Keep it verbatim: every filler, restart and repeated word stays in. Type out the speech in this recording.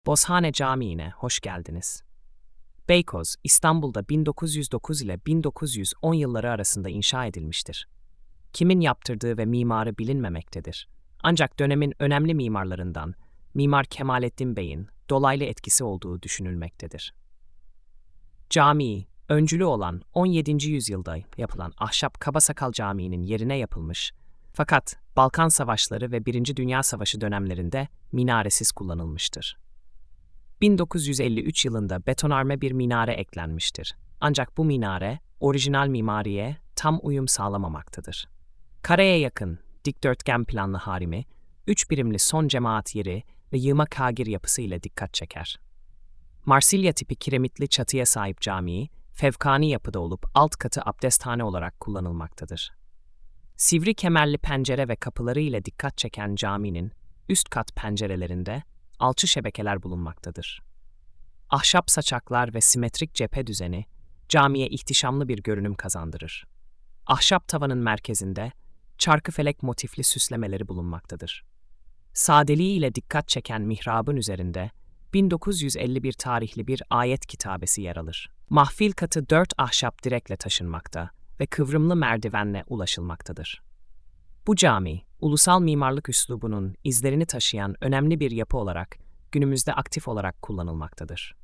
Bozhane Camii'ne hoş geldiniz. Beykoz, İstanbul'da bin dokuz yüz dokuz ile bin dokuz yüz on yılları arasında inşa edilmiştir. Kimin yaptırdığı ve mimarı bilinmemektedir. Ancak dönemin önemli mimarlarından Mimar Kemalettin Bey'in dolaylı etkisi olduğu düşünülmektedir. Cami, öncülü olan on yedinci yüzyılda yapılan ahşap Kabasakal Camii'nin yerine yapılmış, fakat Balkan Savaşları ve Birinci Dünya Savaşı dönemlerinde minaresiz kullanılmıştır. bin dokuz yüz elli üç yılında betonarme bir minare eklenmiştir. Ancak bu minare, orijinal mimariye tam uyum sağlamamaktadır. Kareye yakın, dikdörtgen planlı harimi, üç birimli son cemaat yeri ve yığma kagir yapısı ile dikkat çeker. Marsilya tipi kiremitli çatıya sahip camii, fevkani yapıda olup alt katı abdesthane olarak kullanılmaktadır. Sivri kemerli pencere ve kapıları ile dikkat çeken caminin üst kat pencerelerinde alçı şebekeler bulunmaktadır. Ahşap saçaklar ve simetrik cephe düzeni camiye ihtişamlı bir görünüm kazandırır. Ahşap tavanın merkezinde çarkıfelek motifli süslemeleri bulunmaktadır. Sadeliği ile dikkat çeken mihrabın üzerinde bin dokuz yüz elli bir tarihli bir ayet kitabesi yer alır. Mahfil katı dört ahşap direkle taşınmakta ve kıvrımlı merdivenle ulaşılmaktadır. Bu cami, ulusal mimarlık üslubunun izlerini taşıyan önemli bir yapı olarak günümüzde aktif olarak kullanılmaktadır.